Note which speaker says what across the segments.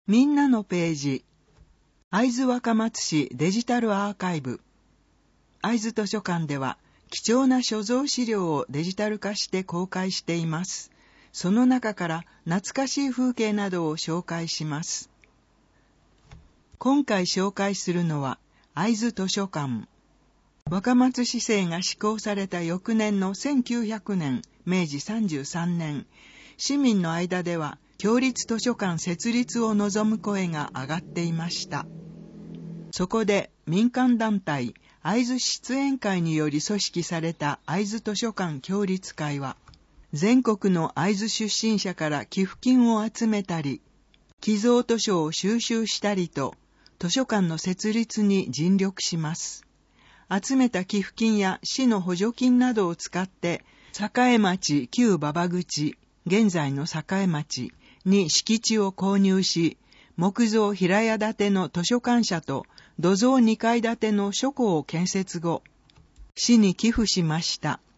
Speaker 1: みんなのページ。会津若松市デジタルアーカイブ。会津図書館では貴重な所蔵資料をデジタル化して公開しています。その中から懐かしい風景などを紹介します。今回紹介するのは会津図書館。若松市制が施行された翌年の1900年、明治33年、市民の間では共立図書館設立を望む声が上がっていました。そこで民間団体会津出演会により組織された会津図書館共立会は、全国の会津出身者から寄付金を集めたり、寄贈図書を収集したりと、図書館の設立に尽力します。集めた寄付金や市の補助金などを使って、栄町旧馬場口、現在の栄町に敷地を購入し、木造平屋建ての図書館舎と土蔵2階建ての書庫を建設後、市に寄付しました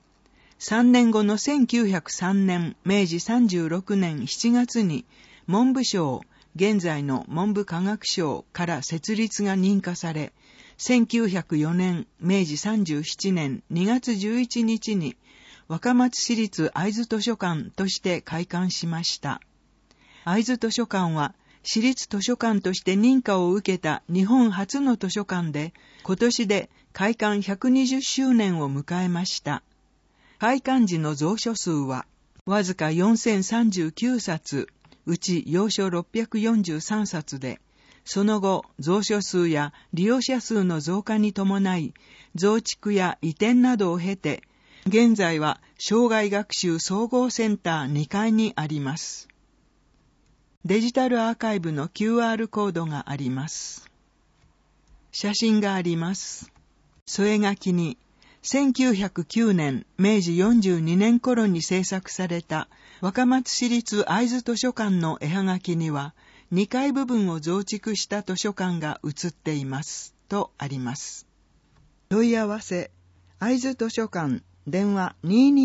Speaker 1: 。3年後の1903年、明治36年7月に文部省、現在の文部科学省から設立が認可され、1904年、明治37年2月11日に若松市立会津図書館として開館しました。会津図書館は市立図書館として認可を受けた日本初の図書館で、今年で開館120周年を迎えました。開館時の蔵書数はわずか4039冊、うち要書643冊で、その後蔵書数や利用者数の増加に伴い、増築や移転などを経て、現在は生涯学習総合センター2階にあります。デジタルアーカイブの QR コードがあります。写真があります。添え書きに、1909年、明治42年頃に制作された若松市立会津図書館の絵はがきには、2階部分を増築した図書館が写っています。とあります。問い合わせ、会津図書館、電話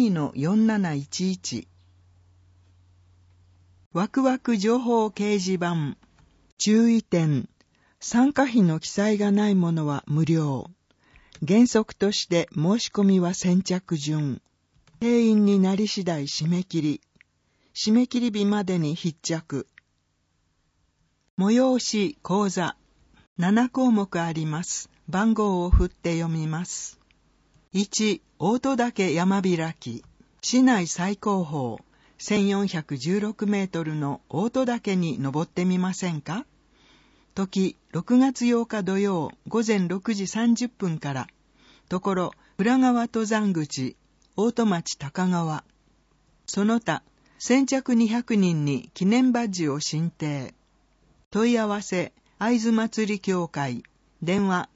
Speaker 1: 22-4711。ワクワク情報掲示板。注意点。参加費の記載がないものは無料。原則として申し込みは先着順。定員になり次第締め切り。締め切り日までに必着。催し講座。7項目あります。番号を振って読みます。1、大戸岳山開き。市内最高峰。1416メートルの大戸岳に登ってみませんか？時、6月8日土曜午前6時30分から。ところ、浦川登山口、大戸町高川。その他、先着200人に記念バッジを進呈。問い合わせ、会津祭り協会。電話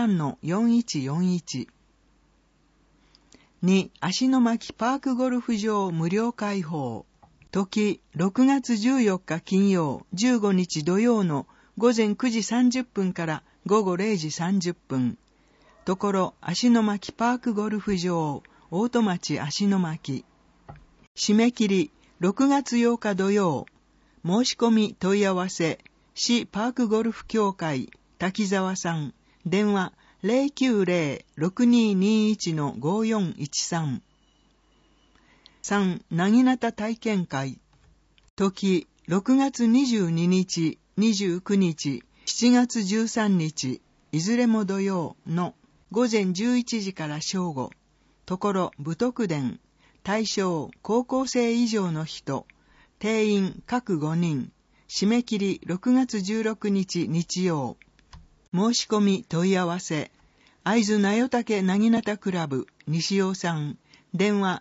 Speaker 1: 23-4141。2、芦ノ牧パークゴルフ場無料開放。時、6月14日金曜、15日土曜の午前9時30分から午後0時30分。ところ、芦ノ牧パークゴルフ場、大戸町芦ノ牧。締め切り、6月8日土曜。申し込み問い合わせ、市パークゴルフ協会、滝沢さん。電話、090-6221-5413。3、なぎなた体験会。時、6月22日、29日、7月13日、いずれも土曜の午前11時から正午。ところ、武徳殿。対象、高校生以上の人。定員、各5人。締め切り、6月16日日曜。申し込み問い合わせ、会津なよたけなぎなたクラブ、西尾さん。電話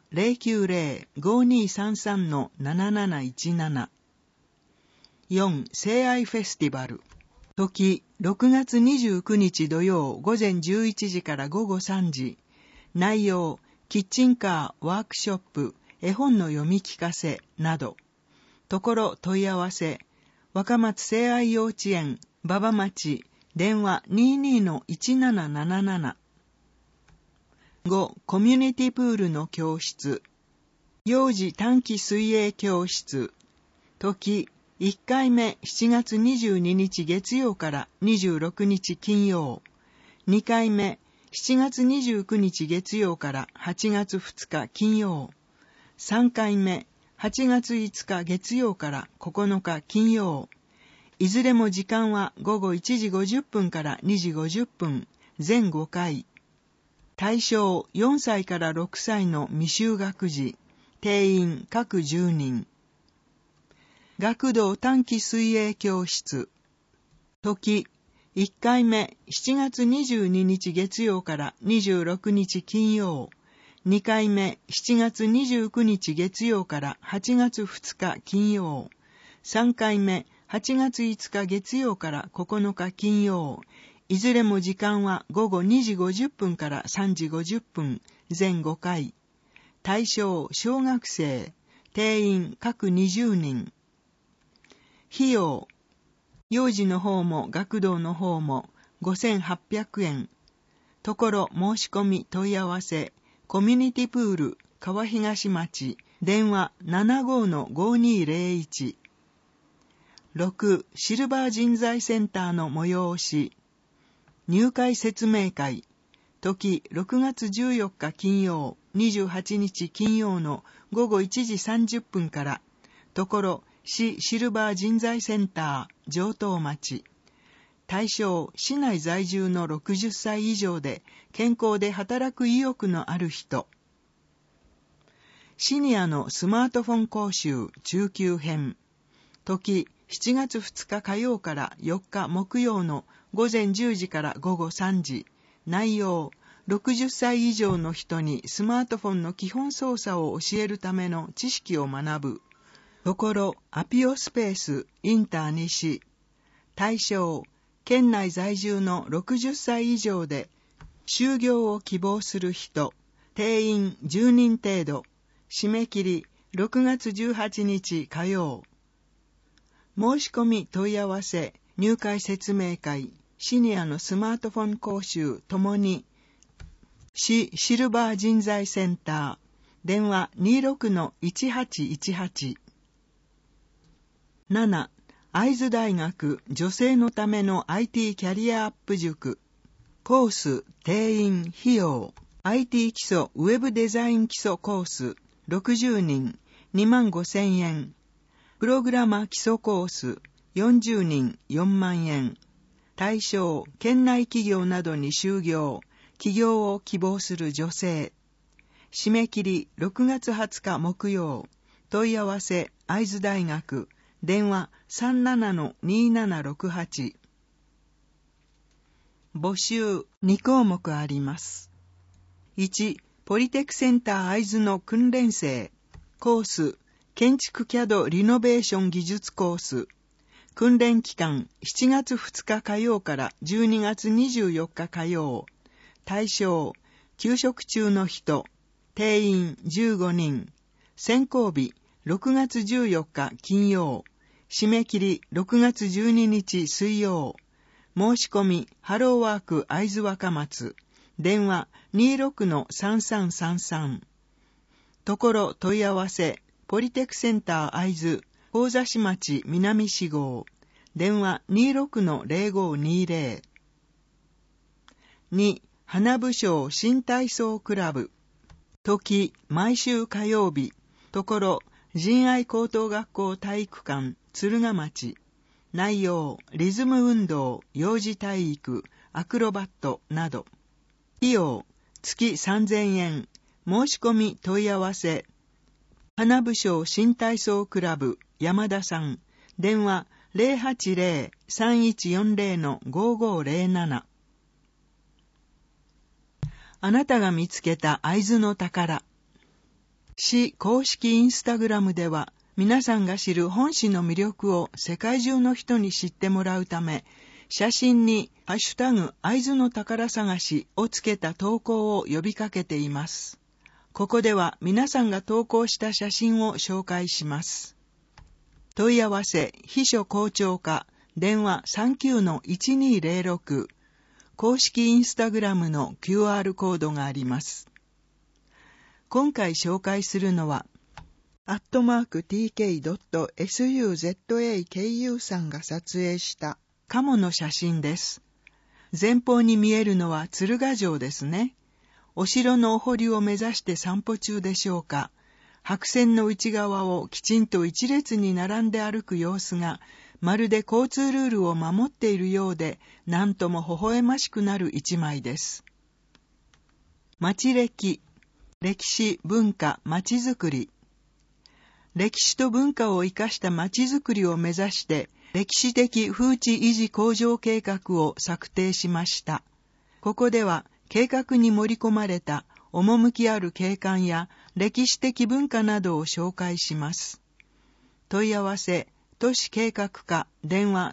Speaker 1: 090-5233-7717。4、聖愛フェスティバル。時、6月29日土曜午前11時から午後3時。内容、キッチンカー、ワークショップ、絵本の読み聞かせなど。ところ問い合わせ、若松聖愛幼稚園、馬場町、電話 22-1777。5、コミュニティプールの教室。幼児短期水泳教室。時、 1回目7月22日月曜から26日金曜。2回目7月29日月曜から8月2日金曜。3回目8月5日月曜から9日金曜。いずれも時間は午後1時50分から2時50分、全5回。対象4歳から6歳の未就学児、定員各10人。学童短期水泳教室。時、1回目7月22日月曜から26日金曜。2回目7月29日月曜から8月2日金曜。3回目8月5日月曜から9日金曜。いずれも時間は午後2時50分から3時50分、全5回。対象小学生、定員各20人。費用、幼児の方も学童の方も5800円。ところ申し込み問い合わせ、コミュニティプール川東町、電話 75-5201。6. シルバー人材センターの催し。入会説明会。時6月14日金曜、28日金曜の午後1時30分から、ところ市シルバー人材センター城東町。対象市内在住の60歳以上で健康で働く意欲のある人。シニアのスマートフォン講習中級編。時7月2日火曜から4日木曜の午前10時から午後3時。内容、60歳以上の人にスマートフォンの基本操作を教えるための知識を学ぶ。ところアピオスペースインター西。対象、県内在住の60歳以上で就業を希望する人。定員10人程度。締め切り6月18日火曜。申し込み問い合わせ、入会説明会、シニアのスマートフォン講習ともに市シルバー人材センター、電話 26-1818。7. 会津大学女性のための IT キャリアアップ塾。コース、定員、費用。IT 基礎ウェブデザイン基礎コース60人、25,000円。プログラマー基礎コース40人、4万円。対象、県内企業などに就業、起業を希望する女性。締め切り6月20日木曜。問い合わせ、会津大学。電話 37-2768。募集2項目あります。1、ポリテクセンター会津の訓練生。コース、建築CADリノベーション技術コース。訓練期間7月2日火曜から12月24日火曜。対象、休職中の人。定員15人。選考日6月14日金曜。締め切り6月12日水曜。申し込みハローワーク会津若松。電話 26-3333。ところ問い合わせ、ポリテクセンター会津神座市町南4号。電話 26-0520。2. 花武賞新体操クラブ。時、毎週火曜日。ところ、仁愛高等学校体育館、敦賀町。内容、リズム運動、幼児体育、アクロバットなど。費用、月3000円。申し込み問い合わせ。花武賞新体操クラブ、山田さん。電話 080-3140-5507。あなたが見つけた会津の宝。市公式インスタグラムでは、皆さんが知る本市の魅力を世界中の人に知ってもらうため、写真にハッシュタグ会津の宝探しをつけた投稿を呼びかけています。ここでは皆さんが投稿した写真を紹介します。問い合わせ、秘書校長課、電話 39-1206。公式インスタグラムの QR コードがあります。今回紹介するのは、 @tk.suzaku さんが撮影した鴨の写真です。前方に見えるのは鶴ヶ城ですね。お城のお堀を目指して散歩中でしょうか。白線の内側をきちんと一列に並んで歩く様子が、まるで交通ルールを守っているようで、なんとも微笑ましくなる一枚です。町歴、歴史、文化、町づくり。歴史と文化を生かした町づくりを目指して、歴史的風致維持向上計画を策定しました。ここでは、計画に盛り込まれた趣ある景観や歴史的文化などを紹介します。問い合わせ、都市計画課、電話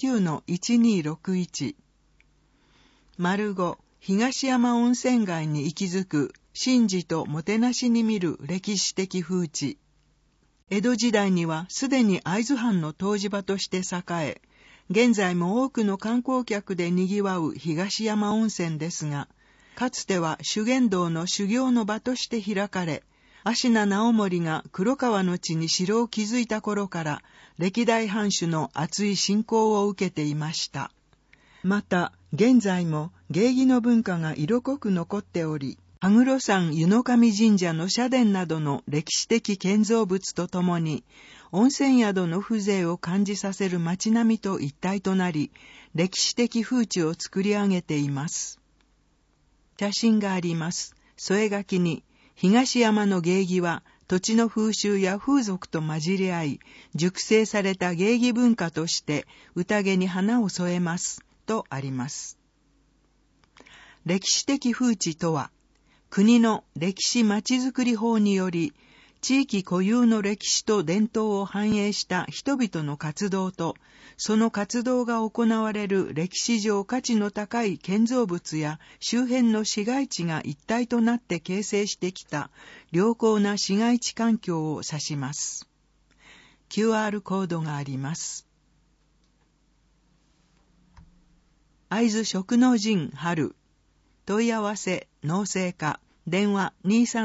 Speaker 1: 39-1261。5、東山温泉街に息づく神事ともてなしに見る歴史的風致。江戸時代にはすでに会津藩の湯治場として栄え、現在も多くの観光客で賑わう東山温泉ですが、かつては修験道の修行の場として開かれ、芦名直盛が黒川の地に城を築いた頃から歴代藩主の厚い信仰を受けていました。また、現在も芸妓の文化が色濃く残っており、羽黒山湯の神神社の社殿などの歴史的建造物とともに、温泉宿の風情を感じさせる街並みと一体となり、歴史的風致を作り上げています。写真があります。添え書きに、東山の芸妓は土地の風習や風俗と混じり合い、熟成された芸妓文化として宴に花を添えます、とあります。歴史的風致とは、国の歴史まちづくり法により、地域固有の歴史と伝統を反映した人々の活動と、その活動が行われる歴史上価値の高い建造物や周辺の市街地が一体となって形成してきた良好な市街地環境を指します。QR コードがあります。会津食の陣春。問い合わせ、農政課、電話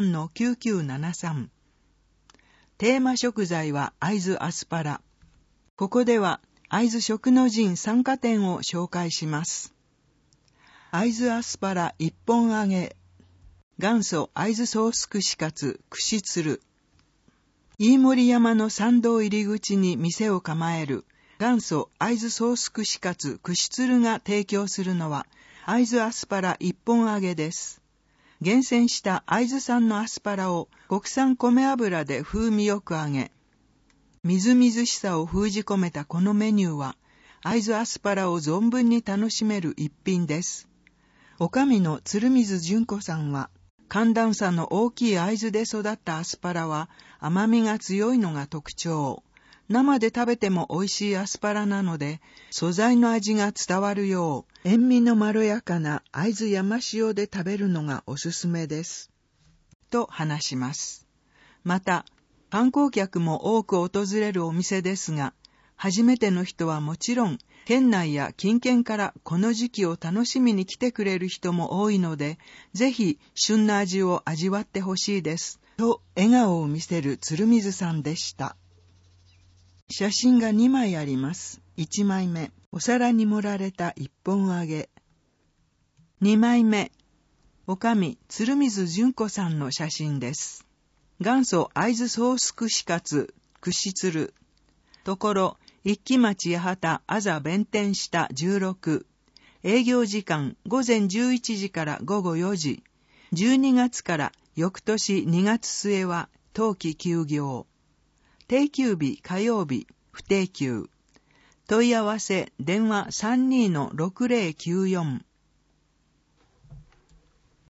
Speaker 1: 23-9973。テーマ食材は会津アスパラ。ここでは会津食の陣参加店を紹介します。会津アスパラ一本揚げ。元祖会津ソース串カツ串鶴。飯盛山の参道入り口に店を構える元祖会津ソース串カツ串鶴が提供するのは会津アスパラ一本揚げです。厳選した会津産のアスパラを国産米油で風味よく揚げ、みずみずしさを封じ込めたこのメニューは、会津アスパラを存分に楽しめる一品です。おかみの鶴水純子さんは、寒暖差の大きい会津で育ったアスパラは甘みが強いのが特徴。生で食べても美味しいアスパラなので、素材の味が伝わるよう、塩味のまろやかな会津山塩で食べるのがおすすめです。と話します。また、観光客も多く訪れるお店ですが、初めての人はもちろん、県内や近県からこの時期を楽しみに来てくれる人も多いので、ぜひ旬な味を味わってほしいです。と笑顔を見せる鶴水さんでした。写真が2枚あります。1枚目、お皿に盛られた一本揚げ。2枚目、おかみ鶴水純子さんの写真です。元祖会津ソース串カツ串鶴。ところ、一木町八幡あざ弁天下16。営業時間午前11時から午後4時。12月から翌年2月末は冬季休業。定休日火曜日不定休。問い合わせ電話 32-6094